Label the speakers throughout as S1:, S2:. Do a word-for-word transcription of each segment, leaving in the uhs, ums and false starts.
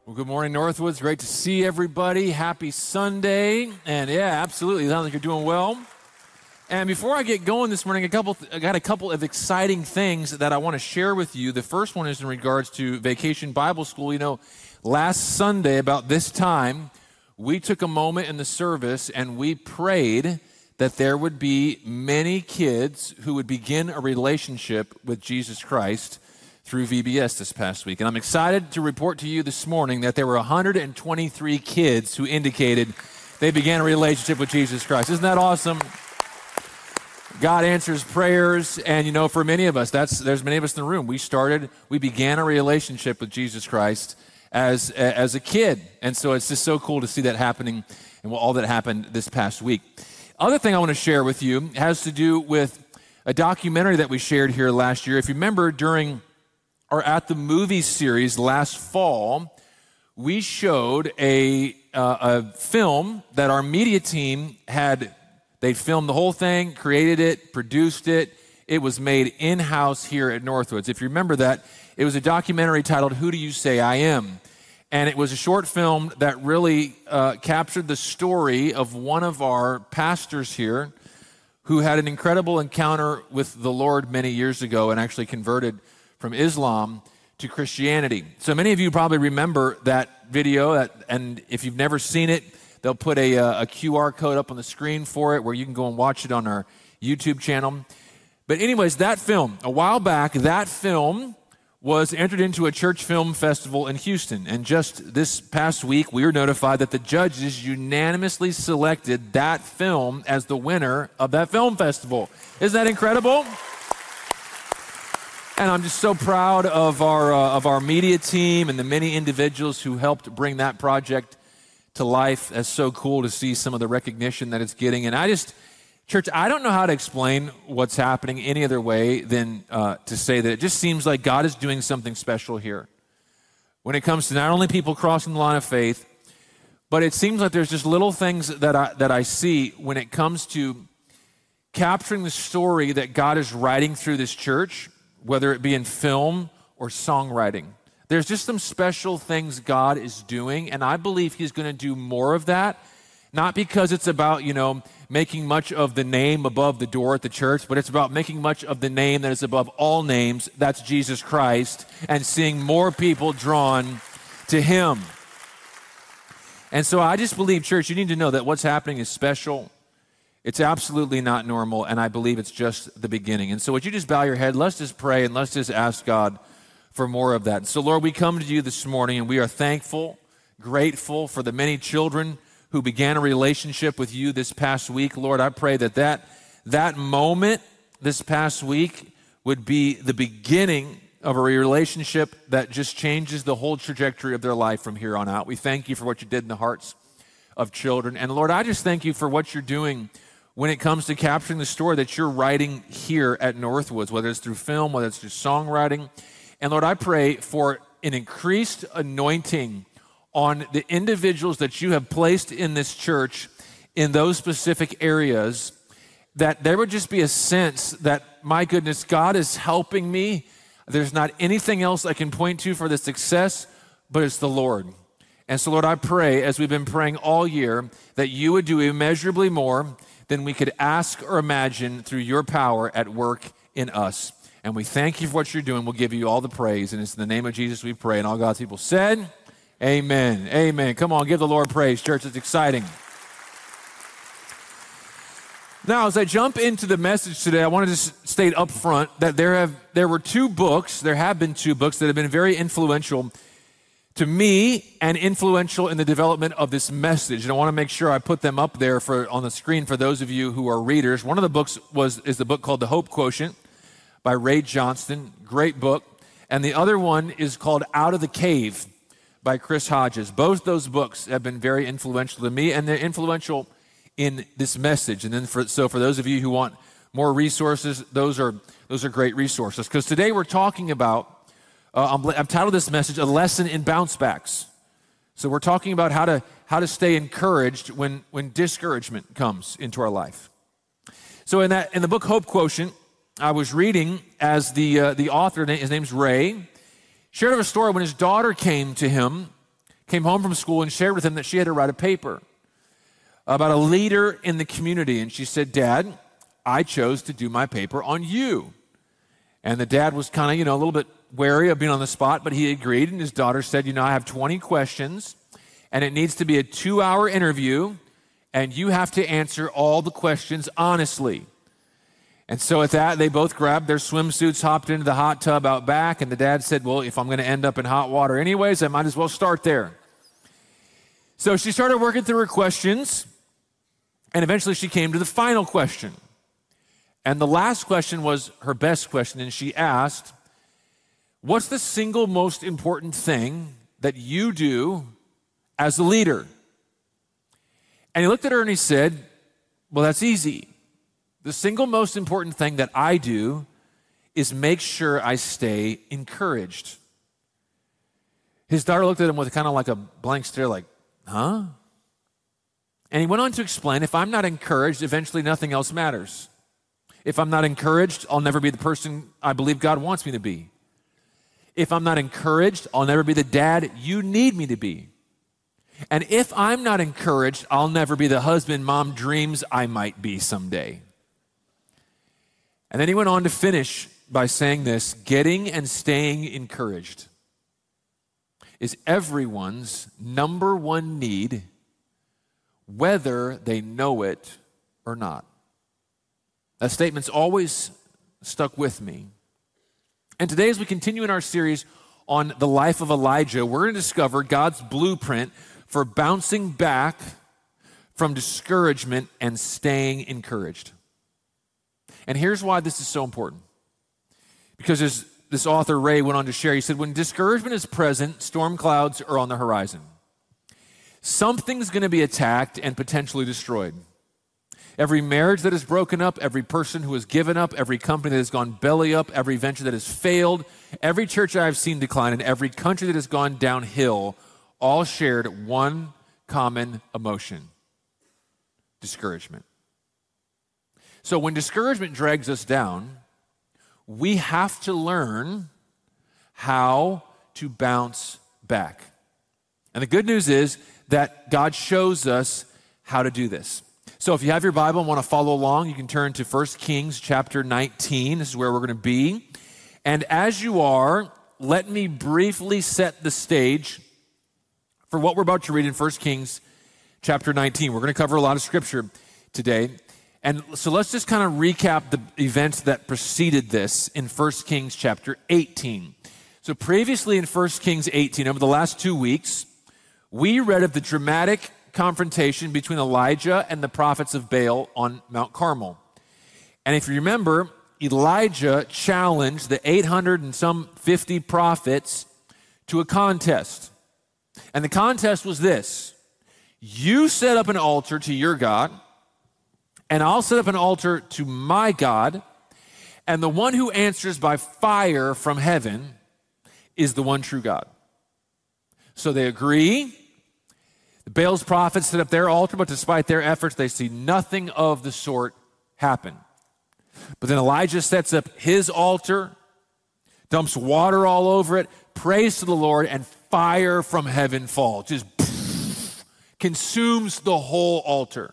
S1: Well, good morning, Northwoods. Great to see everybody. Happy Sunday. And yeah, absolutely. Sounds like you're doing well. And before I get going this morning, a couple, I got a couple of exciting things that I want to share with you. The first one is in regards to Vacation Bible School. You know, last Sunday about this time, we took a moment in the service and we prayed that there would be many kids who would begin a relationship with Jesus Christ through V B S this past week. And I'm excited to report to you this morning that there were one hundred twenty-three kids who indicated they began a relationship with Jesus Christ. Isn't that awesome? God answers prayers, and you know, for many of us, that's there's many of us in the room. We started, we began a relationship with Jesus Christ as as a kid, and so it's just so cool to see that happening and all that happened this past week. Other thing I want to share with you has to do with a documentary that we shared here last year. If you remember, during or at the movie series last fall, we showed a uh, a film that our media team had. They filmed the whole thing, created it, produced it. It was made in-house here at Northwoods. If you remember that, it was a documentary titled Who Do You Say I Am? And it was a short film that really uh, captured the story of one of our pastors here who had an incredible encounter with the Lord many years ago and actually converted from Islam to Christianity. So many of you probably remember that video, that, and if you've never seen it, they'll put a, a Q R code up on the screen for it where you can go and watch it on our YouTube channel. But anyways, that film, a while back, that film was entered into a church film festival in Houston. And just this past week, we were notified that the judges unanimously selected that film as the winner of that film festival. Isn't that incredible? And I'm just so proud of our uh, of our media team and the many individuals who helped bring that project to life. That's so cool to see some of the recognition that it's getting. And I just, church, I don't know how to explain what's happening any other way than uh, to say that it just seems like God is doing something special here when it comes to not only people crossing the line of faith, but it seems like there's just little things that I, that I see when it comes to capturing the story that God is writing through this church, whether it be in film or songwriting. There's just some special things God is doing, and I believe he's going to do more of that, not because it's about, you know, making much of the name above the door at the church, but it's about making much of the name that is above all names, that's Jesus Christ, and seeing more people drawn to him. And so I just believe, church, you need to know that what's happening is special. It's absolutely not normal, and I believe it's just the beginning. And so would you just bow your head? Let's just pray, and let's just ask God for more of that. So, Lord, we come to you this morning, and we are thankful, grateful for the many children who began a relationship with you this past week. Lord, I pray that that, that moment this past week would be the beginning of a relationship that just changes the whole trajectory of their life from here on out. We thank you for what you did in the hearts of children. And, Lord, I just thank you for what you're doing when it comes to capturing the story that you're writing here at Northwoods, whether it's through film, whether it's through songwriting. And Lord, I pray for an increased anointing on the individuals that you have placed in this church in those specific areas, that there would just be a sense that, my goodness, God is helping me. There's not anything else I can point to for the success, but it's the Lord. And so, Lord, I pray, as we've been praying all year, that you would do immeasurably more than we could ask or imagine through your power at work in us. And we thank you for what you're doing. We'll give you all the praise. And it's in the name of Jesus we pray. And all God's people said, amen. Amen. Come on, give the Lord praise, church. It's exciting. Now, as I jump into the message today, I want to just state up front that there have there were two books, there have been two books that have been very influential to me and influential in the development of this message. And I want to make sure I put them up there for on the screen for those of you who are readers. One of the books was is the book called The Hope Quotient by Ray Johnston. Great book. And the other one is called Out of the Cave by Chris Hodges. Both those books have been very influential to me, and they're influential in this message. And then for, so for those of you who want more resources, those are those are great resources. Because today we're talking about, uh, I'm, I've titled this message, A Lesson in Bounce Backs. So we're talking about how to how to stay encouraged when, when discouragement comes into our life. So in that in the book Hope Quotient, I was reading as the uh, the author, his name's Ray, shared of a story when his daughter came to him came home from school and shared with him that she had to write a paper about a leader in the community. And she said, Dad, I chose to do my paper on you. And the dad was kind of, you know, a little bit wary of being on the spot, but he agreed. And his daughter said, you know, I have twenty questions, and it needs to be a two-hour interview, and you have to answer all the questions honestly. And so at that, they both grabbed their swimsuits, hopped into the hot tub out back, and the dad said, well, if I'm going to end up in hot water anyways, I might as well start there. So she started working through her questions, and eventually she came to the final question. And the last question was her best question, and she asked, what's the single most important thing that you do as a leader? And he looked at her and he said, well, that's easy. The single most important thing that I do is make sure I stay encouraged. His daughter looked at him with kind of like a blank stare, like, huh? And he went on to explain, if I'm not encouraged, eventually nothing else matters. If I'm not encouraged, I'll never be the person I believe God wants me to be. If I'm not encouraged, I'll never be the dad you need me to be. And if I'm not encouraged, I'll never be the husband mom dreams I might be someday. And then he went on to finish by saying this, getting and staying encouraged is everyone's number one need, whether they know it or not. That statement's always stuck with me. And today, as we continue in our series on the life of Elijah, we're going to discover God's blueprint for bouncing back from discouragement and staying encouraged. And here's why this is so important. Because as this author, Ray, went on to share, he said, when discouragement is present, storm clouds are on the horizon. Something's going to be attacked and potentially destroyed. Every marriage that is broken up, every person who has given up, every company that has gone belly up, every venture that has failed, every church I have seen decline, and every country that has gone downhill, all shared one common emotion: discouragement. So when discouragement drags us down, we have to learn how to bounce back. And the good news is that God shows us how to do this. So if you have your Bible and want to follow along, you can turn to First Kings chapter nineteen. This is where we're going to be. And as you are, let me briefly set the stage for what we're about to read in First Kings chapter nineteen. We're going to cover a lot of scripture today. And so let's just kind of recap the events that preceded this in First Kings chapter eighteen. So previously in First Kings eighteen, over the last two weeks, we read of the dramatic confrontation between Elijah and the prophets of Baal on Mount Carmel. And if you remember, Elijah challenged the eight hundred and some fifty prophets to a contest. And the contest was this: you set up an altar to your God, and I'll set up an altar to my God, and the one who answers by fire from heaven is the one true God. So they agree. The Baal's prophets set up their altar, but despite their efforts, they see nothing of the sort happen. But then Elijah sets up his altar, dumps water all over it, prays to the Lord, and fire from heaven falls. Just poof, consumes the whole altar.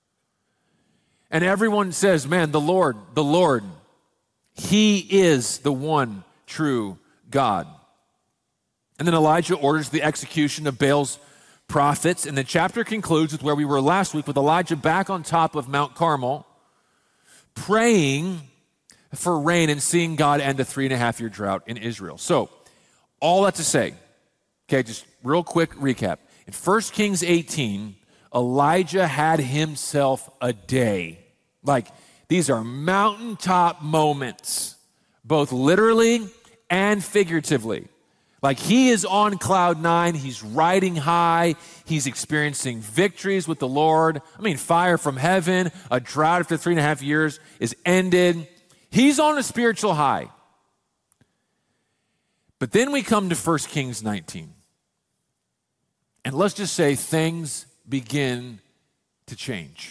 S1: And everyone says, man, the Lord, the Lord, he is the one true God. And then Elijah orders the execution of Baal's prophets, and the chapter concludes with where we were last week, with Elijah back on top of Mount Carmel, praying for rain and seeing God end a three and a half year drought in Israel. So, all that to say, okay, just real quick recap. In First Kings eighteen, Elijah had himself a day. Like, these are mountaintop moments, both literally and figuratively. Like, he is on cloud nine, he's riding high, he's experiencing victories with the Lord. I mean, fire from heaven, a drought after three and a half years is ended. He's on a spiritual high. But then we come to First Kings nineteen. And let's just say things begin to change.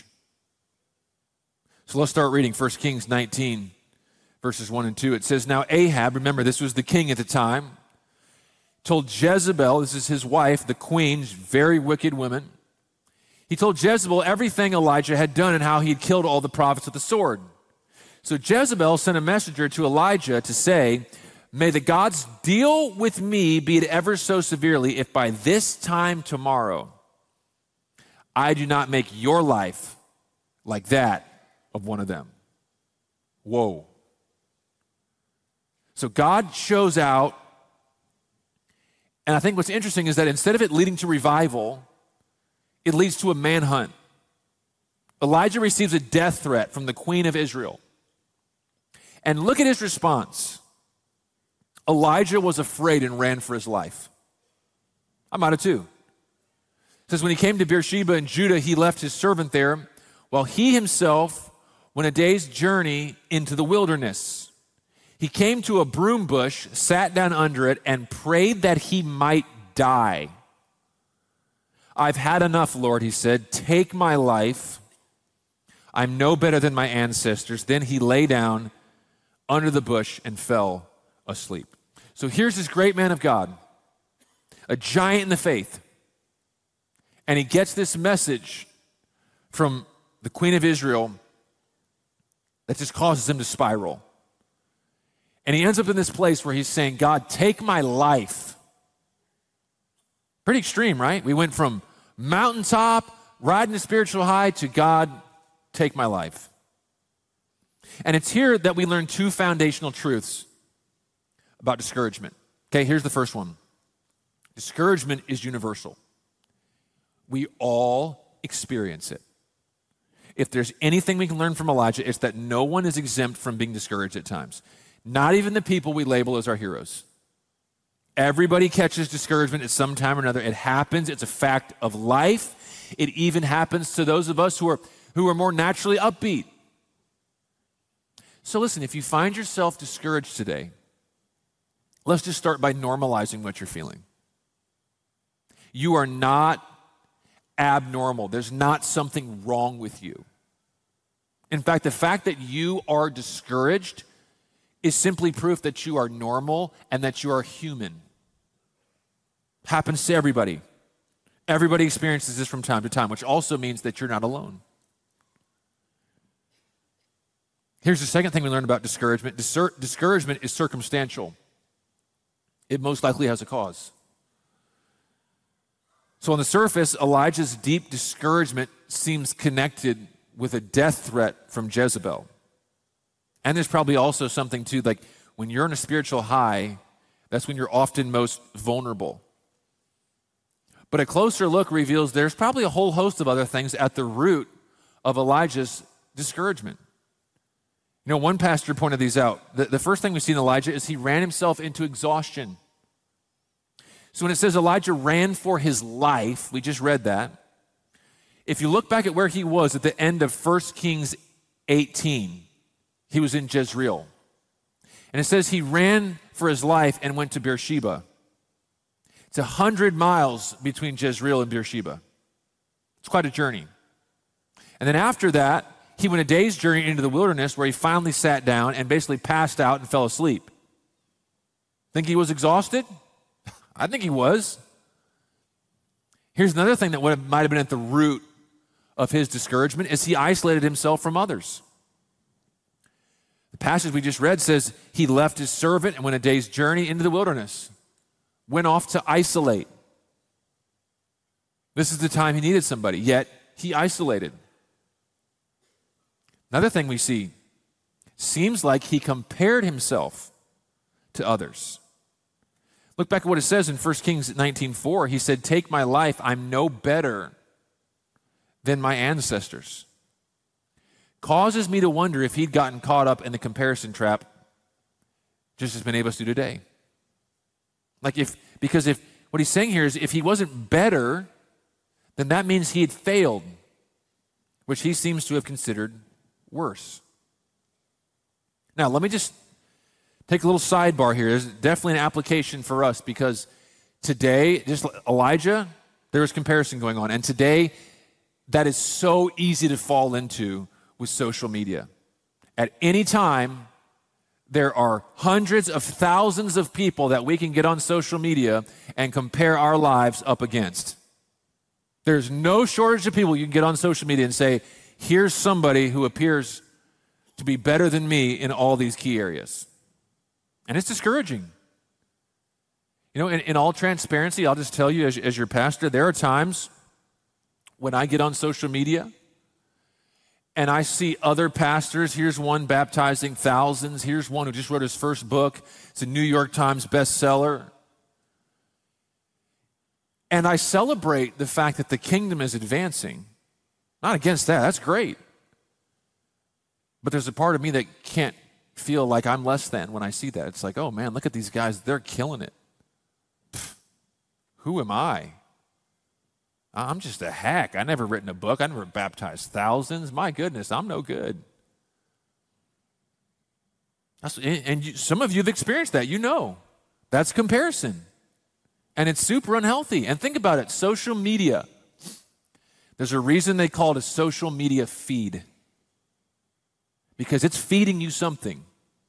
S1: So let's start reading First Kings nineteen, verses one and two. It says, now Ahab, remember this was the king at the time, told Jezebel, this is his wife, the queen, very wicked woman. He told Jezebel everything Elijah had done and how he had killed all the prophets with the sword. So Jezebel sent a messenger to Elijah to say, may the gods deal with me, be it ever so severely, if by this time tomorrow I do not make your life like that of one of them. Whoa. So God shows out, and I think what's interesting is that instead of it leading to revival, it leads to a manhunt. Elijah receives a death threat from the queen of Israel. And look at his response. Elijah was afraid and ran for his life. I might have too. It says when he came to Beersheba in Judah, he left his servant there, while he himself went a day's journey into the wilderness. He came to a broom bush, sat down under it, and prayed that he might die. I've had enough, Lord, he said. Take my life. I'm no better than my ancestors. Then he lay down under the bush and fell asleep. So here's this great man of God, a giant in the faith, and he gets this message from the queen of Israel that just causes him to spiral. And he ends up in this place where he's saying, God, take my life. Pretty extreme, right? We went from mountaintop, riding the spiritual high, to God, take my life. And it's here that we learn two foundational truths about discouragement. Okay, here's the first one. Discouragement is universal. We all experience it. If there's anything we can learn from Elijah, it's that no one is exempt from being discouraged at times. Not even the people we label as our heroes. Everybody catches discouragement at some time or another. It happens. It's a fact of life. It even happens to those of us who are, who are more naturally upbeat. So listen, if you find yourself discouraged today, let's just start by normalizing what you're feeling. You are not abnormal. There's not something wrong with you. In fact, the fact that you are discouraged is simply proof that you are normal and that you are human. Happens to everybody. Everybody experiences this from time to time, which also means that you're not alone. Here's the second thing we learn about discouragement. Discour- discouragement is circumstantial. It most likely has a cause. So on the surface, Elijah's deep discouragement seems connected with a death threat from Jezebel. And there's probably also something too, like when you're in a spiritual high, that's when you're often most vulnerable. But a closer look reveals there's probably a whole host of other things at the root of Elijah's discouragement. You know, one pastor pointed these out. The, the first thing we see in Elijah is he ran himself into exhaustion. So when it says Elijah ran for his life, we just read that. If you look back at where he was at the end of First Kings eighteen, he was in Jezreel. And it says he ran for his life and went to Beersheba. It's a hundred miles between Jezreel and Beersheba. It's quite a journey. And then after that, he went a day's journey into the wilderness where he finally sat down and basically passed out and fell asleep. Think he was exhausted? I think he was. Here's another thing that would have, might have been at the root of his discouragement is he isolated himself from others. The passage we just read says he left his servant and went a day's journey into the wilderness, went off to isolate. This is the time he needed somebody, yet he isolated. Another thing we see, seems like he compared himself to others. Look back at what it says in First Kings nineteen four. He said, take my life, I'm no better than my ancestors. Causes me to wonder if he'd gotten caught up in the comparison trap just as many of us do today. Like if, because if, what he's saying here is if he wasn't better, then that means he had failed, which he seems to have considered worse. Now, let me just take a little sidebar here. There's definitely an application for us because today, just Elijah, there was comparison going on. And today, that is so easy to fall into with social media. At any time, there are hundreds of thousands of people that we can get on social media and compare our lives up against. There's no shortage of people you can get on social media and say, here's somebody who appears to be better than me in all these key areas. And it's discouraging. You know, in, in all transparency, I'll just tell you as, as your pastor, there are times when I get on social media and I see other pastors. Here's one baptizing thousands. Here's one who just wrote his first book. It's a New York Times bestseller. And I celebrate the fact that the kingdom is advancing. Not against that. That's great. But there's a part of me that can't feel like I'm less than when I see that. It's like, oh man, look at these guys. They're killing it. Pfft, who am I? I'm just a hack. I never written a book. I never baptized thousands. My goodness, I'm no good. That's, and you, some of you have experienced that. You know. That's comparison. And it's super unhealthy. And think about it. Social media. There's a reason they call it a social media feed. Because it's feeding you something.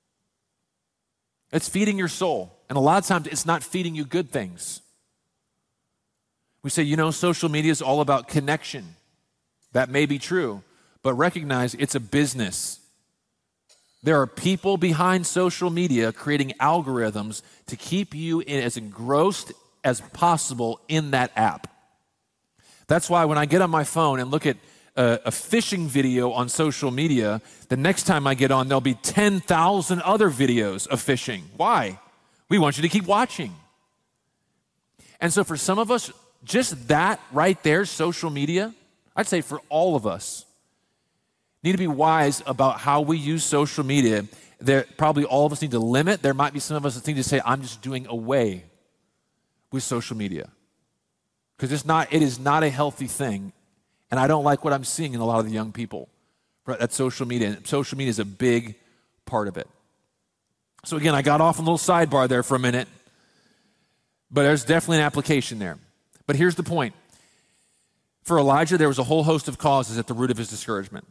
S1: It's feeding your soul. And a lot of times it's not feeding you good things. We say, you know, social media is all about connection. That may be true, but recognize it's a business. There are people behind social media creating algorithms to keep you in as engrossed as possible in that app. That's why when I get on my phone and look at a, a fishing video on social media, the next time I get on, there'll be ten thousand other videos of fishing. Why? We want you to keep watching. And so for some of us, just that right there, social media, I'd say for all of us, need to be wise about how we use social media. There, probably all of us need to limit. There might be some of us that need to say, I'm just doing away with social media. Because it's not, it is not a healthy thing. And I don't like what I'm seeing in a lot of the young people at social media. And social media is a big part of it. So again, I got off a little sidebar there for a minute. But there's definitely an application there. But here's the point. For Elijah, there was a whole host of causes at the root of his discouragement.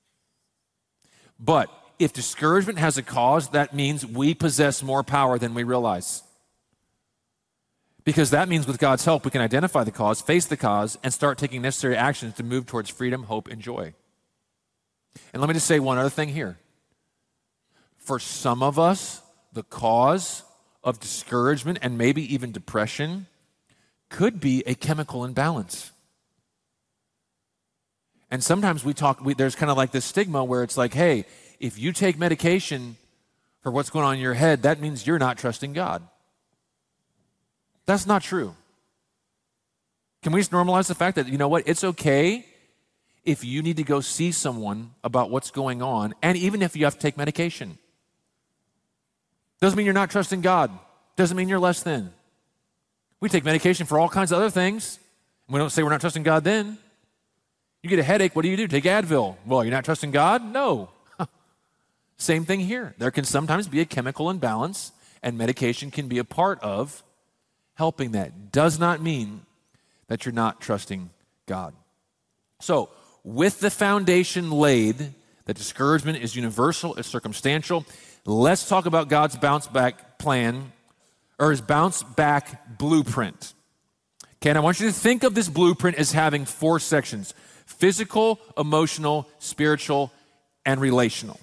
S1: But if discouragement has a cause, that means we possess more power than we realize. Because that means with God's help, we can identify the cause, face the cause, and start taking necessary actions to move towards freedom, hope, and joy. And let me just say one other thing here. For some of us, the cause of discouragement and maybe even depression could be a chemical imbalance. And sometimes we talk, we, there's kind of like this stigma where it's like, hey, if you take medication for what's going on in your head, that means you're not trusting God. That's not true. Can we just normalize the fact that, you know what, it's okay if you need to go see someone about what's going on, and even if you have to take medication. Doesn't mean you're not trusting God. Doesn't mean you're less than. We take medication for all kinds of other things. We don't say we're not trusting God then. You get a headache, what do you do? Take Advil. Well, you're not trusting God? No. Same thing here. There can sometimes be a chemical imbalance, and medication can be a part of helping that. Does not mean that you're not trusting God. So, with the foundation laid, that discouragement is universal, it's circumstantial, let's talk about God's bounce back plan, or his bounce back blueprint. Okay, and I want you to think of this blueprint as having four sections: physical, emotional, spiritual, and relational.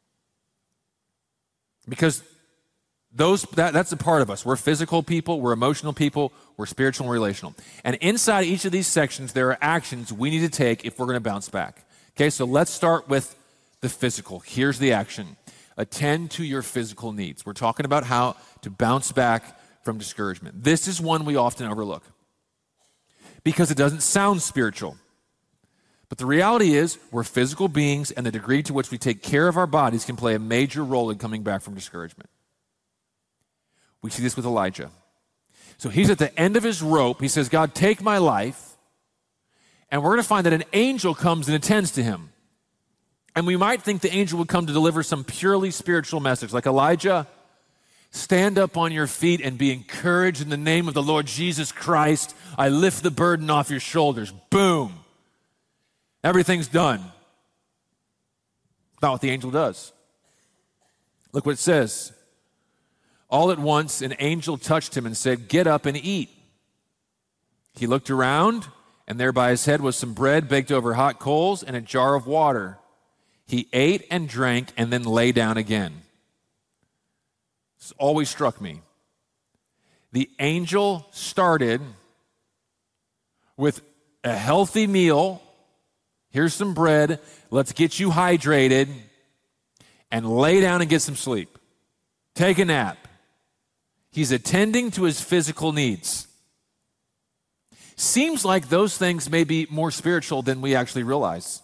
S1: Because those that, that's a part of us. We're physical people, we're emotional people, we're spiritual and relational. And inside each of these sections, there are actions we need to take if we're going to bounce back. Okay, so let's start with the physical. Here's the action. Attend to your physical needs. We're talking about how to bounce back from discouragement. This is one we often overlook because it doesn't sound spiritual. But the reality is we're physical beings, and the degree to which we take care of our bodies can play a major role in coming back from discouragement. We see this with Elijah. So he's at the end of his rope. He says, God, take my life. And we're going to find that an angel comes and attends to him. And we might think the angel would come to deliver some purely spiritual message, like, Elijah, stand up on your feet and be encouraged in the name of the Lord Jesus Christ. I lift the burden off your shoulders. Boom. Everything's done. Not what the angel does. Look what it says. All at once, an angel touched him and said, "Get up and eat." He looked around, and there by his head was some bread baked over hot coals and a jar of water. He ate and drank and then lay down again. This always struck me. The angel started with a healthy meal. Here's some bread. Let's get you hydrated and lay down and get some sleep. Take a nap. He's attending to his physical needs. Seems like those things may be more spiritual than we actually realize.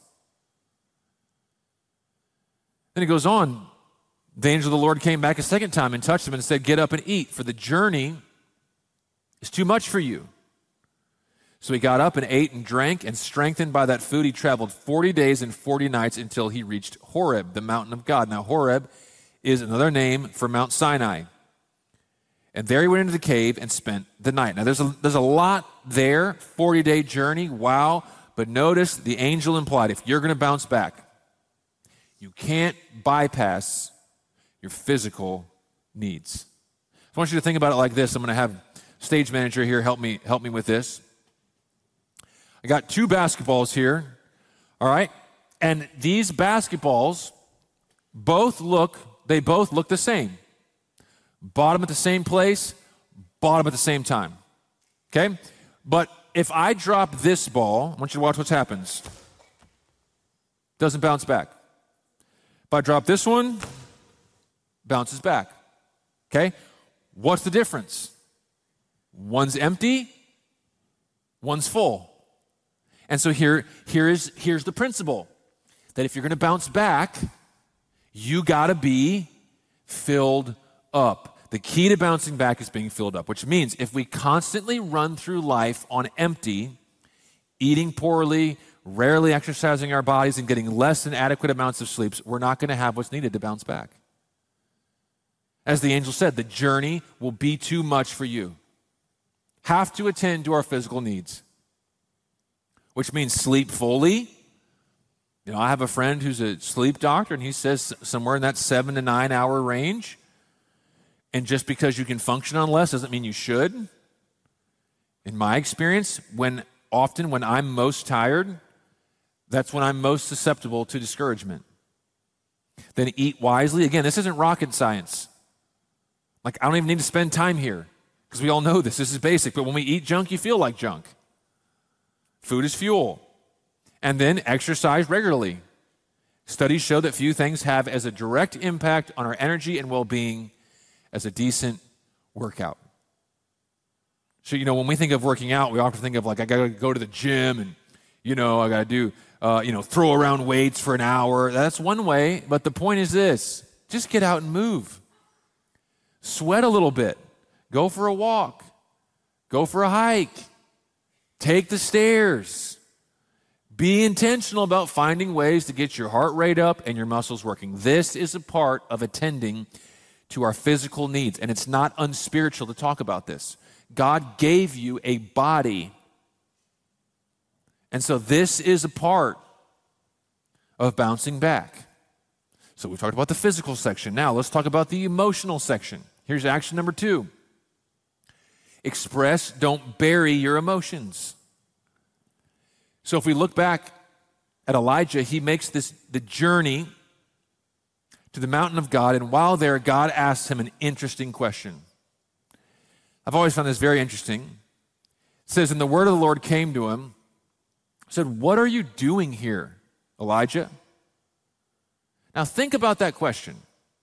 S1: Then he goes on. The angel of the Lord came back a second time and touched him and said, "Get up and eat, for the journey is too much for you." So he got up and ate and drank, and strengthened by that food, he traveled forty days and forty nights until he reached Horeb, the mountain of God. Now, Horeb is another name for Mount Sinai. And there he went into the cave and spent the night. Now, there's a, there's a lot there, forty-day journey, wow. But notice the angel implied, if you're going to bounce back, you can't bypass your physical needs. I want you to think about it like this. I'm going to have stage manager here help me help me with this. I got two basketballs here, all right? And these basketballs both look, they both look the same. Bottom at the same place, bottom at the same time, okay? But if I drop this ball, I want you to watch what happens. Doesn't bounce back. If I drop this one, bounces back, okay? What's the difference? One's empty, one's full. And so here, here is, here's the principle, that if you're going to bounce back, you got to be filled up. The key to bouncing back is being filled up, which means if we constantly run through life on empty, eating poorly, rarely exercising our bodies, and getting less than adequate amounts of sleep, we're not going to have what's needed to bounce back. As the angel said, the journey will be too much for you. Have to attend to our physical needs, which means sleep fully. You know, I have a friend who's a sleep doctor, and he says somewhere in that seven to nine hour range. And just because you can function on less doesn't mean you should. In my experience, when often when I'm most tired, that's when I'm most susceptible to discouragement. Then eat wisely. Again, this isn't rocket science. Like, I don't even need to spend time here because we all know this. This is basic. But when we eat junk, you feel like junk. Food is fuel. And then exercise regularly. Studies show that few things have as a direct impact on our energy and well-being as a decent workout. So, you know, when we think of working out, we often think of like, I got to go to the gym and, you know, I got to do, uh, you know, throw around weights for an hour. That's one way. But the point is this, just get out and move. Sweat a little bit. Go for a walk. Go for a hike. Take the stairs. Be intentional about finding ways to get your heart rate up and your muscles working. This is a part of attending to our physical needs, and it's not unspiritual to talk about this. God gave you a body, and so this is a part of bouncing back. So we talked about the physical section. Now let's talk about the emotional section. Here's action number two. Express, don't bury your emotions. So if we look back at Elijah, he makes this the journey to the mountain of God, and while there, God asks him an interesting question. I've always found this very interesting. It says, and the word of the Lord came to him, said, "What are you doing here, Elijah?" Now think about that question.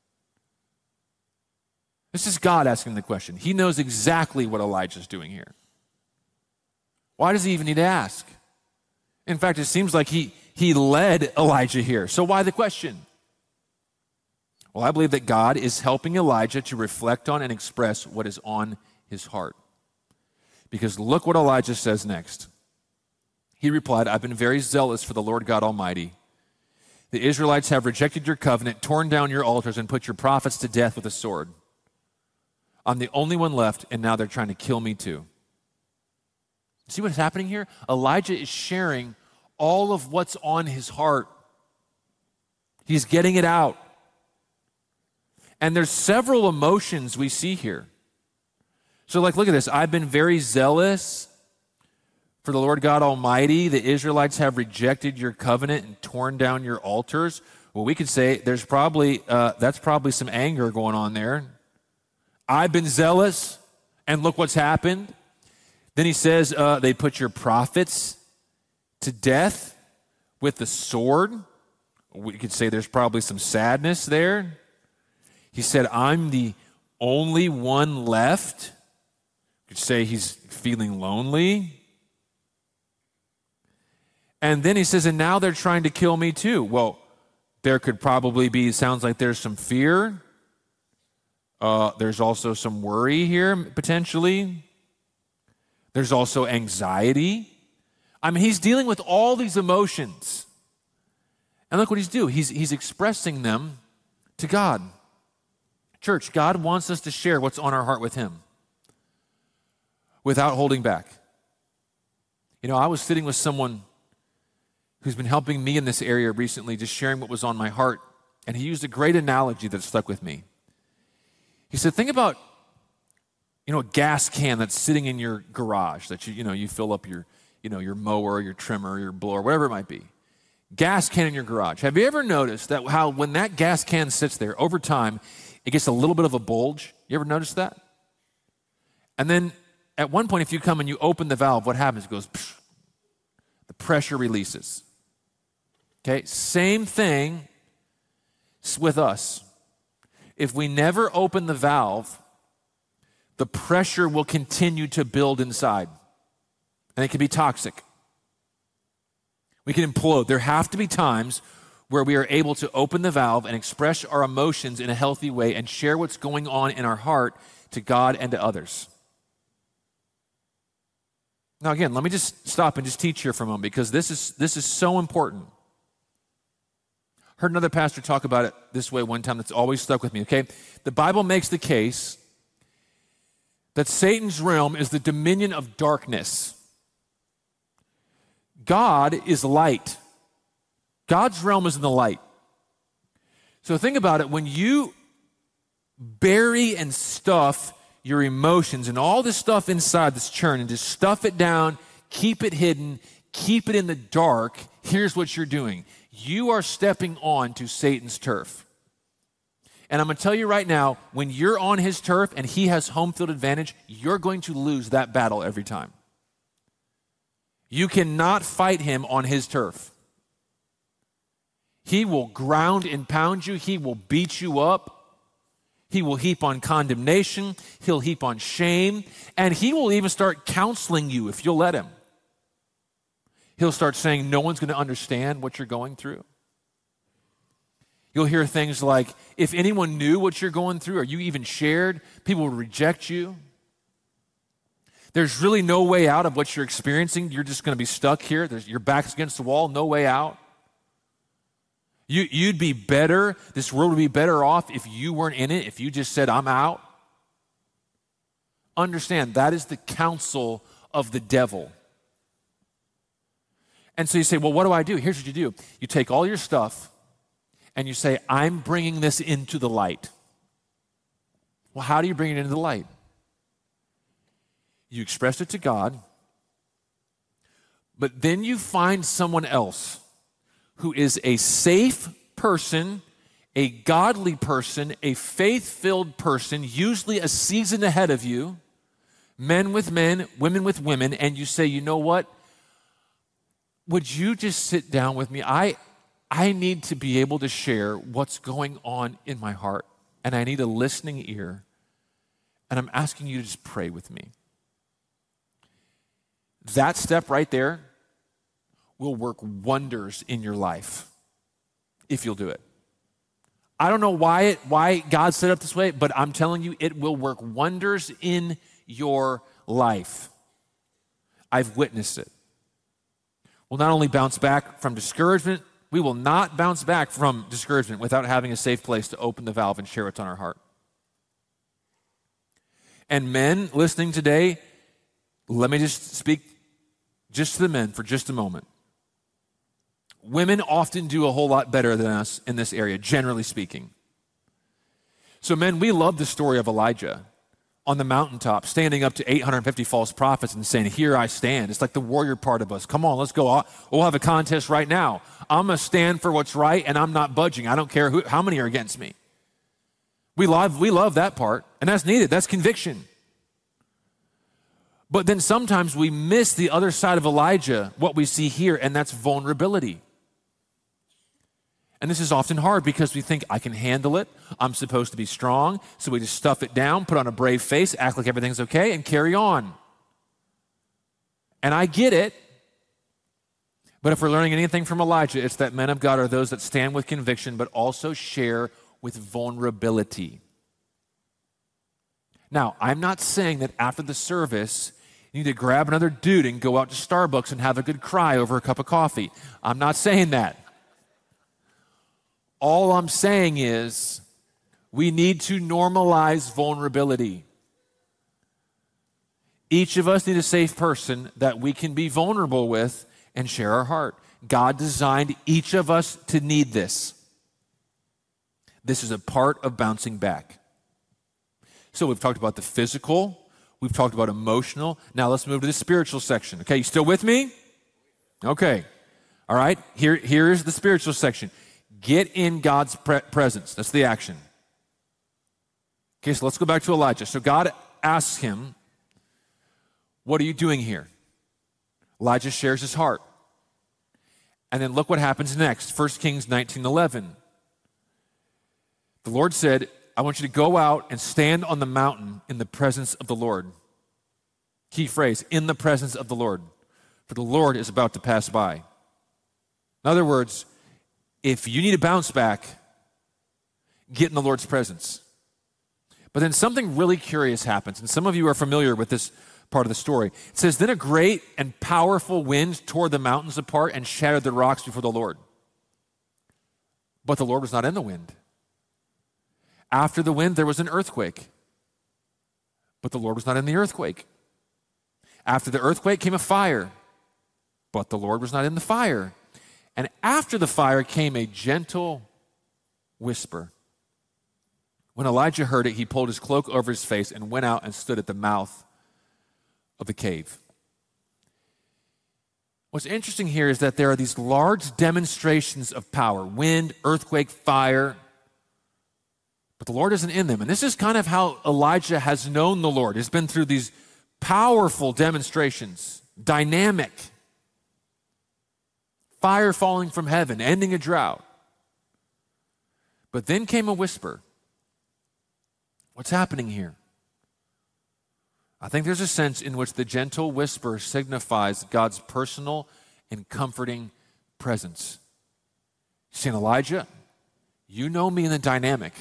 S1: This is God asking the question. He knows exactly what Elijah's doing here. Why does he even need to ask? In fact, it seems like he, he led Elijah here. So why the question? Well, I believe that God is helping Elijah to reflect on and express what is on his heart. Because look what Elijah says next. He replied, "I've been very zealous for the Lord God Almighty. The Israelites have rejected your covenant, torn down your altars, and put your prophets to death with a sword. I'm the only one left, and now they're trying to kill me too." See what's happening here? Elijah is sharing all of what's on his heart. He's getting it out. And there's several emotions we see here. So like, look at this. I've been very zealous for the Lord God Almighty. The Israelites have rejected your covenant and torn down your altars. Well, we could say there's probably, uh, that's probably some anger going on there. I've been zealous, and look what's happened. Then he says, uh, they put your prophets to death with the sword. We could say there's probably some sadness there. He said, I'm the only one left. You could say he's feeling lonely. And then he says, and now they're trying to kill me too. Well, there could probably be, it sounds like there's some fear. Uh, there's also some worry here, potentially. There's also anxiety. I mean, he's dealing with all these emotions. And look what he's doing. He's, he's expressing them to God. Church, God wants us to share what's on our heart with him without holding back. You know, I was sitting with someone who's been helping me in this area recently, just sharing what was on my heart, and he used a great analogy that stuck with me. He said, think about, you know, a gas can that's sitting in your garage that you, you know, you fill up your, you know, your mower, your trimmer, your blower, whatever it might be. Gas can in your garage. Have you ever noticed that how when that gas can sits there, over time, it gets a little bit of a bulge? You ever notice that? And then at one point, if you come and you open the valve, what happens? It goes, psh, the pressure releases. Okay, same thing with us. If we never open the valve, the pressure will continue to build inside. And it can be toxic. We can implode. There have to be times where we are able to open the valve and express our emotions in a healthy way and share what's going on in our heart to God and to others. Now again, let me just stop and just teach here for a moment because this is, this is so important. Heard another pastor talk about it this way one time that's always stuck with me, okay? The Bible makes the case that Satan's realm is the dominion of darkness. God is light. God's realm is in the light. So think about it. When you bury and stuff your emotions and all this stuff inside this churn and just stuff it down, keep it hidden, keep it in the dark, here's what you're doing. You are stepping on to Satan's turf. And I'm going to tell you right now, when you're on his turf and he has home field advantage, you're going to lose that battle every time. You cannot fight him on his turf. He will ground and pound you. He will beat you up. He will heap on condemnation. He'll heap on shame. And he will even start counseling you if you'll let him. He'll start saying, no one's going to understand what you're going through. You'll hear things like, if anyone knew what you're going through or you even shared, people would reject you. There's really no way out of what you're experiencing. You're just going to be stuck here. There's, your back's against the wall, no way out. You, you'd be better, this world would be better off if you weren't in it, if you just said, I'm out. Understand, that is the counsel of the devil. And so you say, well, what do I do? Here's what you do. You take all your stuff and you say, I'm bringing this into the light. Well, how do you bring it into the light? You express it to God, but then you find someone else who is a safe person, a godly person, a faith-filled person, usually a season ahead of you, men with men, women with women, and you say, you know what? Would you just sit down with me? I, I need to be able to share what's going on in my heart, and I need a listening ear, and I'm asking you to just pray with me. That step right there will work wonders in your life if you'll do it. I don't know why it, why God set it up this way, but I'm telling you, it will work wonders in your life. I've witnessed it. We'll not only bounce back from discouragement, we will not bounce back from discouragement without having a safe place to open the valve and share what's on our heart. And men listening today, let me just speak just to the men for just a moment. Women often do a whole lot better than us in this area, generally speaking. So men, we love the story of Elijah on the mountaintop, standing up to eight hundred fifty false prophets and saying, here I stand. It's like the warrior part of us. Come on, let's go. We'll have a contest right now. I'm going to stand for what's right, and I'm not budging. I don't care who, how many are against me. We love, we love that part, and that's needed. That's conviction. But then sometimes we miss the other side of Elijah, what we see here, and that's vulnerability. And this is often hard because we think, I can handle it. I'm supposed to be strong. So we just stuff it down, put on a brave face, act like everything's okay, and carry on. And I get it. But if we're learning anything from Elijah, it's that men of God are those that stand with conviction, but also share with vulnerability. Now, I'm not saying that after the service, you need to grab another dude and go out to Starbucks and have a good cry over a cup of coffee. I'm not saying that. All I'm saying is we need to normalize vulnerability. Each of us need a safe person that we can be vulnerable with and share our heart. God designed each of us to need this. This is a part of bouncing back. So we've talked about the physical, we've talked about emotional. Now let's move to the spiritual section. Okay, you still with me? Okay. All right, here, here's the spiritual section. Get in God's pre- presence. That's the action. Okay, so let's go back to Elijah. So God asks him, what are you doing here? Elijah shares his heart. And then look what happens next. First Kings nineteen eleven. The Lord said, I want you to go out and stand on the mountain in the presence of the Lord. Key phrase, in the presence of the Lord. For the Lord is about to pass by. In other words, if you need to bounce back, get in the Lord's presence. But then something really curious happens, and some of you are familiar with this part of the story. It says, then a great and powerful wind tore the mountains apart and shattered the rocks before the Lord. But the Lord was not in the wind. After the wind, there was an earthquake. But the Lord was not in the earthquake. After the earthquake came a fire. But the Lord was not in the fire. And after the fire came a gentle whisper. When Elijah heard it, he pulled his cloak over his face and went out and stood at the mouth of the cave. What's interesting here is that there are these large demonstrations of power, wind, earthquake, fire, but the Lord isn't in them. And this is kind of how Elijah has known the Lord. He's been through these powerful demonstrations, dynamic, fire falling from heaven, ending a drought. But then came a whisper. What's happening here? I think there's a sense in which the gentle whisper signifies God's personal and comforting presence. Saying, Elijah, you know me in the dynamic.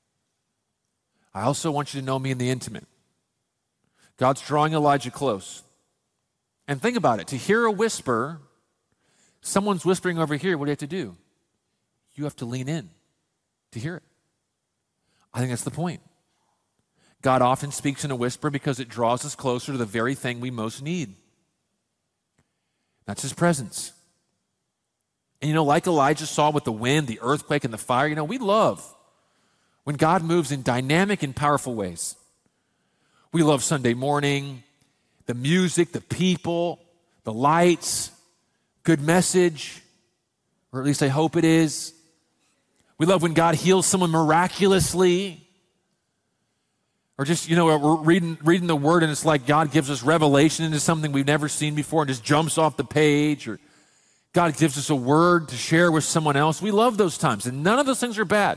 S1: I also want you to know me in the intimate. God's drawing Elijah close. And think about it. To hear a whisper, someone's whispering over here, what do you have to do? You have to lean in to hear it. I think that's the point. God often speaks in a whisper because it draws us closer to the very thing we most need. That's his presence. And you know, like Elijah saw with the wind, the earthquake, and the fire, you know, we love when God moves in dynamic and powerful ways. We love Sunday morning, the music, the people, the lights, good message, or at least I hope it is. We love when God heals someone miraculously. Or just, you know, we're reading, reading the word and it's like God gives us revelation into something we've never seen before and just jumps off the page. Or God gives us a word to share with someone else. We love those times, and none of those things are bad.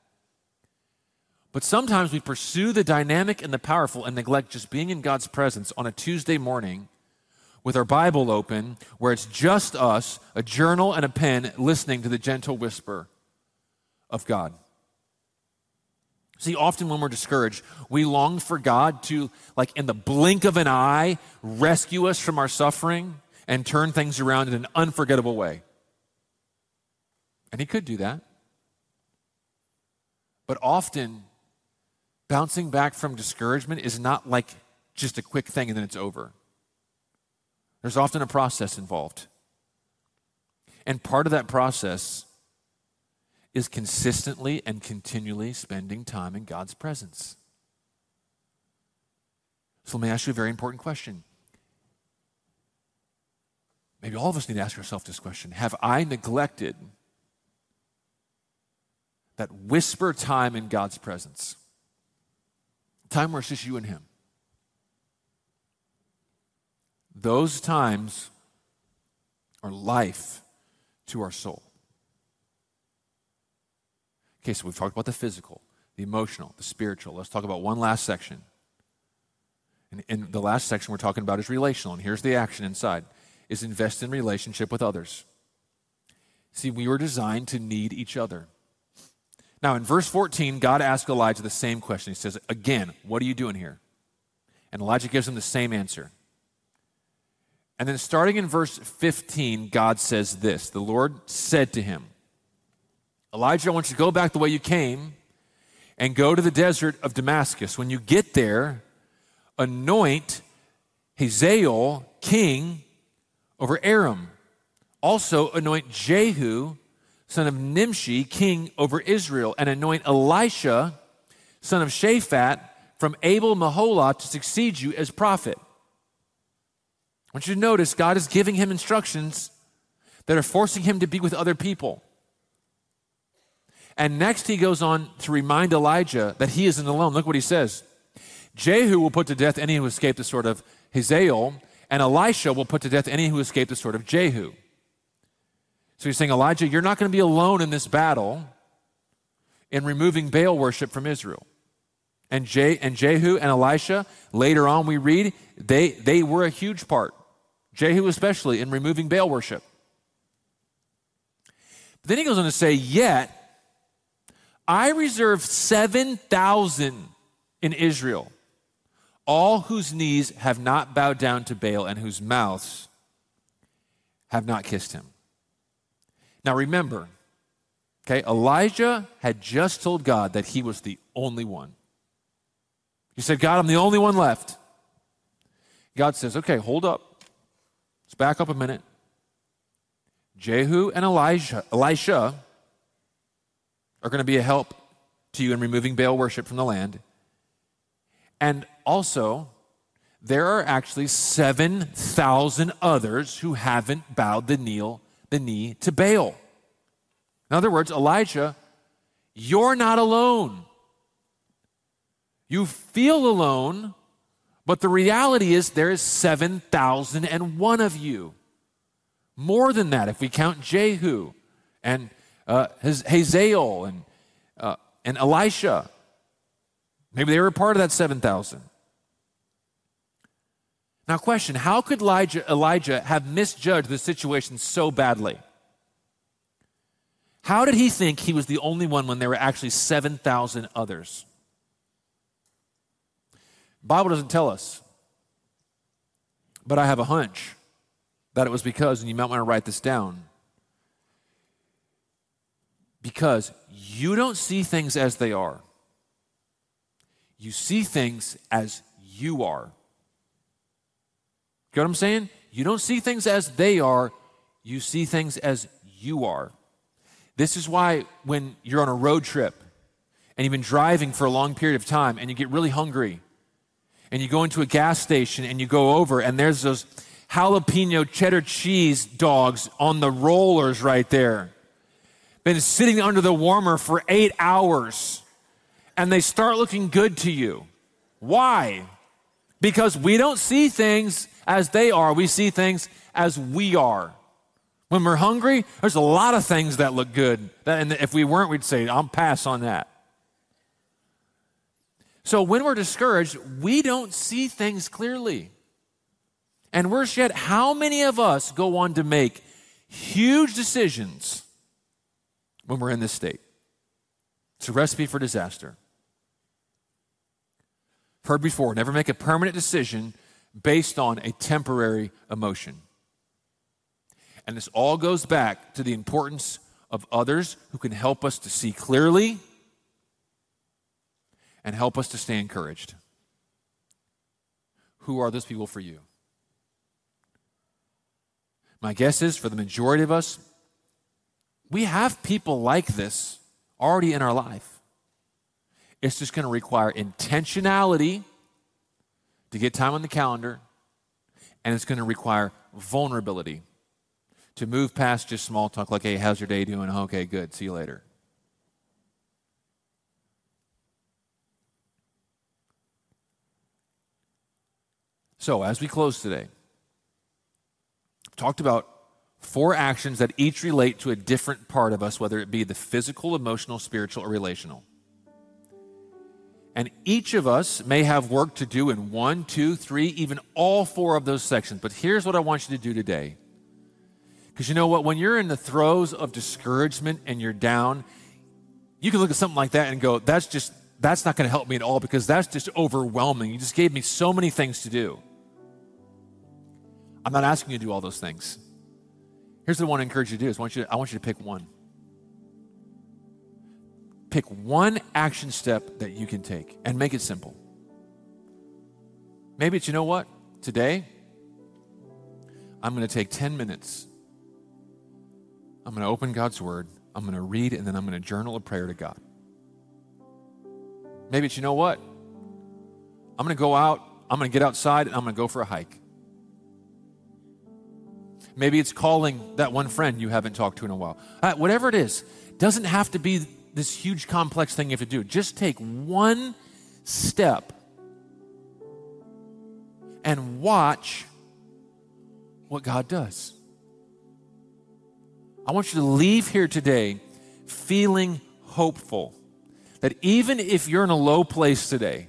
S1: But sometimes we pursue the dynamic and the powerful and neglect just being in God's presence on a Tuesday morning with our Bible open, where it's just us, a journal and a pen, listening to the gentle whisper of God. See, often when we're discouraged, we long for God to, like in the blink of an eye, rescue us from our suffering and turn things around in an unforgettable way. And he could do that. But often, bouncing back from discouragement is not like just a quick thing and then it's over. There's often a process involved. And part of that process is consistently and continually spending time in God's presence. So let me ask you a very important question. Maybe all of us need to ask ourselves this question. Have I neglected that whisper time in God's presence? Time where it's just you and him. Those times are life to our soul. Okay, so we've talked about the physical, the emotional, the spiritual. Let's talk about one last section. And in the last section we're talking about is relational, and here's the action inside, is invest in relationship with others. See, we were designed to need each other. Now, in verse fourteen, God asked Elijah the same question. He says, again, what are you doing here? And Elijah gives him the same answer. And then starting in verse fifteen, God says this, the Lord said to him, Elijah, I want you to go back the way you came and go to the desert of Damascus. When you get there, anoint Hazael king over Aram. Also anoint Jehu, son of Nimshi, king over Israel, and anoint Elisha, son of Shaphat, from Abel Meholah to succeed you as prophet. I want you to notice God is giving him instructions that are forcing him to be with other people. And next he goes on to remind Elijah that he isn't alone. Look what he says. Jehu will put to death any who escape the sword of Hazael, and Elisha will put to death any who escape the sword of Jehu. So he's saying, Elijah, you're not going to be alone in this battle in removing Baal worship from Israel. And, Je- and Jehu and Elisha, later on we read, they, they were a huge part, Jehu especially, in removing Baal worship. But then he goes on to say, yet I reserve seven thousand in Israel, all whose knees have not bowed down to Baal and whose mouths have not kissed him. Now remember, okay, Elijah had just told God that he was the only one. He said, God, I'm the only one left. God says, okay, hold up. Let's back up a minute. Jehu and Elijah, Elisha are going to be a help to you in removing Baal worship from the land. And also, there are actually seven thousand others who haven't bowed the knee, the knee to Baal. In other words, Elijah, you're not alone. You feel alone, but the reality is there is seven thousand one of you. More than that, if we count Jehu and uh, Hazael and, uh, and Elisha. Maybe they were a part of that seven thousand. Now question, how could Elijah, Elijah have misjudged the situation so badly? How did he think he was the only one when there were actually seven thousand others? The Bible doesn't tell us, but I have a hunch that it was because, and you might want to write this down, because you don't see things as they are. You see things as you are. You know what I'm saying? You don't see things as they are. You see things as you are. This is why when you're on a road trip and you've been driving for a long period of time and you get really hungry and you go into a gas station and you go over and there's those jalapeno cheddar cheese dogs on the rollers right there. Been sitting under the warmer for eight hours and they start looking good to you. Why? Because we don't see things as they are. We see things as we are. When we're hungry, there's a lot of things that look good. And if we weren't, we'd say, I'll pass on that. So when we're discouraged, we don't see things clearly. And worse yet, how many of us go on to make huge decisions when we're in this state? It's a recipe for disaster. Heard before, never make a permanent decision based on a temporary emotion. And this all goes back to the importance of others who can help us to see clearly and help us to stay encouraged. Who are those people for you? My guess is for the majority of us, we have people like this already in our life. It's just going to require intentionality to get time on the calendar, and it's going to require vulnerability to move past just small talk like, hey, how's your day doing? Okay, good. See you later. So as we close today, I've talked about four actions that each relate to a different part of us, whether it be the physical, emotional, spiritual, or relational. And each of us may have work to do in one, two, three, even all four of those sections. But here's what I want you to do today. Because you know what? When you're in the throes of discouragement and you're down, you can look at something like that and go, that's just, that's not going to help me at all because that's just overwhelming. You just gave me so many things to do. I'm not asking you to do all those things. Here's what I want to encourage you to do is I want you to, I want you to pick one. Pick one action step that you can take and make it simple. Maybe it's, you know what? Today, I'm going to take ten minutes. I'm going to open God's Word. I'm going to read, and then I'm going to journal a prayer to God. Maybe it's, you know what? I'm going to go out. I'm going to get outside, and I'm going to go for a hike. Maybe it's calling that one friend you haven't talked to in a while. Uh, whatever it is, doesn't have to be this huge complex thing you have to do. Just take one step and watch what God does. I want you to leave here today feeling hopeful that even if you're in a low place today,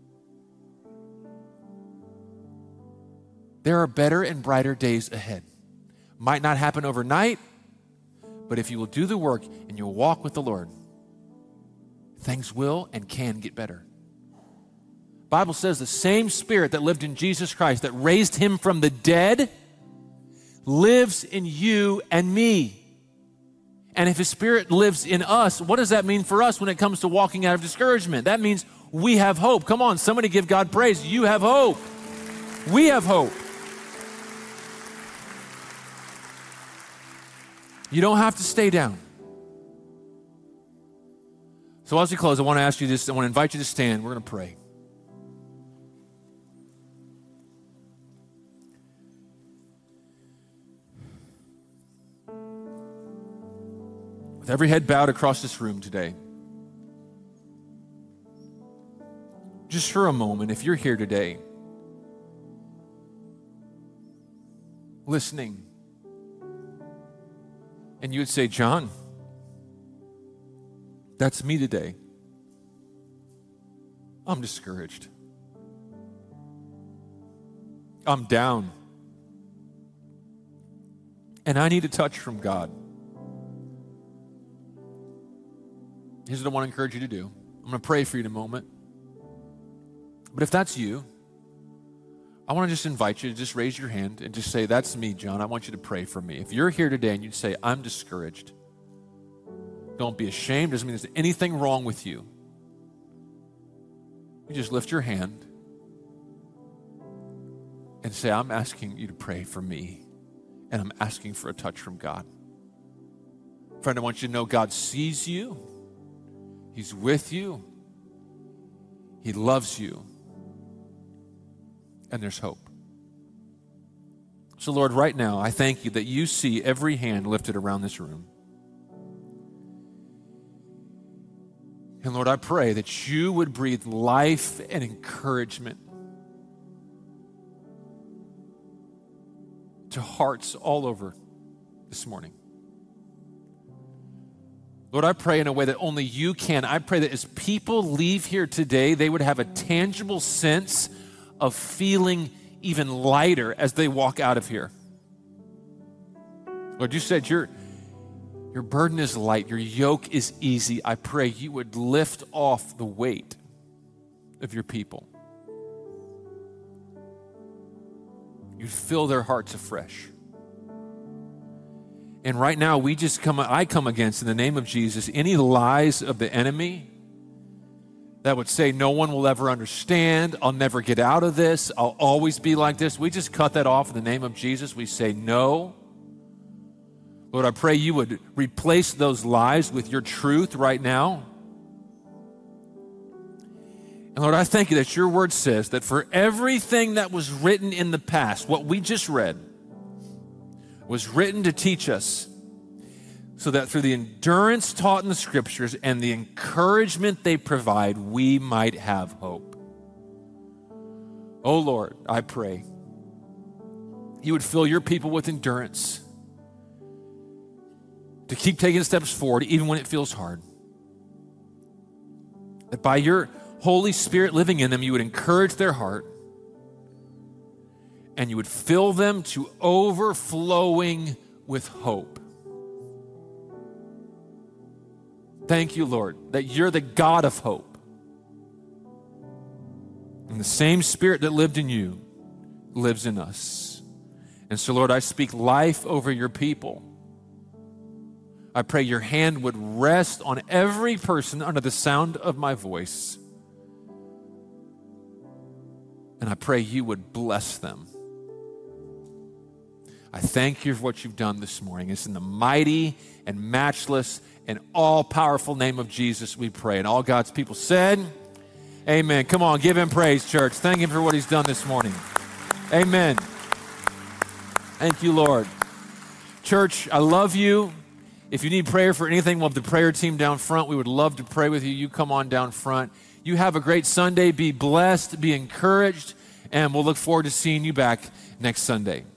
S1: there are better and brighter days ahead. Might not happen overnight, but if you will do the work and you'll walk with the Lord, things will and can get better. The Bible says the same Spirit that lived in Jesus Christ, that raised him from the dead, lives in you and me. And if his Spirit lives in us, what does that mean for us when it comes to walking out of discouragement? That means we have hope. Come on, somebody give God praise. You have hope. We have hope. You don't have to stay down. So as we close, I want to ask you this, I want to invite you to stand. We're going to pray. With every head bowed across this room today, just for a moment, if you're here today, listening, and you would say, John, that's me today. I'm discouraged. I'm down. And I need a touch from God. Here's what I want to encourage you to do. I'm going to pray for you in a moment. But if that's you, I want to just invite you to just raise your hand and just say, that's me, John. I want you to pray for me. If you're here today and you'd say, I'm discouraged, don't be ashamed. Doesn't mean there's anything wrong with you. You just lift your hand and say, I'm asking you to pray for me, and I'm asking for a touch from God. Friend, I want you to know God sees you. He's with you. He loves you. And there's hope. So, Lord, right now, I thank you that you see every hand lifted around this room. And Lord, I pray that you would breathe life and encouragement to hearts all over this morning. Lord, I pray in a way that only you can. I pray that as people leave here today, they would have a tangible sense of feeling even lighter as they walk out of here. Lord, you said your, your burden is light, your yoke is easy. I pray you would lift off the weight of your people. You'd fill their hearts afresh. And right now, we just come, I come against, in the name of Jesus, any lies of the enemy that would say no one will ever understand, I'll never get out of this, I'll always be like this. We just cut that off in the name of Jesus. We say no. Lord, I pray you would replace those lies with your truth right now. And Lord, I thank you that your word says that for everything that was written in the past, what we just read, was written to teach us, so that through the endurance taught in the scriptures and the encouragement they provide, we might have hope. Oh Lord, I pray you would fill your people with endurance to keep taking steps forward even when it feels hard. That by your Holy Spirit living in them, you would encourage their heart and you would fill them to overflowing with hope. Thank you, Lord, that you're the God of hope. And the same Spirit that lived in you lives in us. And so, Lord, I speak life over your people. I pray your hand would rest on every person under the sound of my voice. And I pray you would bless them. I thank you for what you've done this morning. It's in the mighty and matchless and all-powerful name of Jesus we pray. And all God's people said, amen. Come on, give him praise, church. Thank him for what he's done this morning. Amen. Thank you, Lord. Church, I love you. If you need prayer for anything, we'll have the prayer team down front. We would love to pray with you. You come on down front. You have a great Sunday. Be blessed, be encouraged, and we'll look forward to seeing you back next Sunday.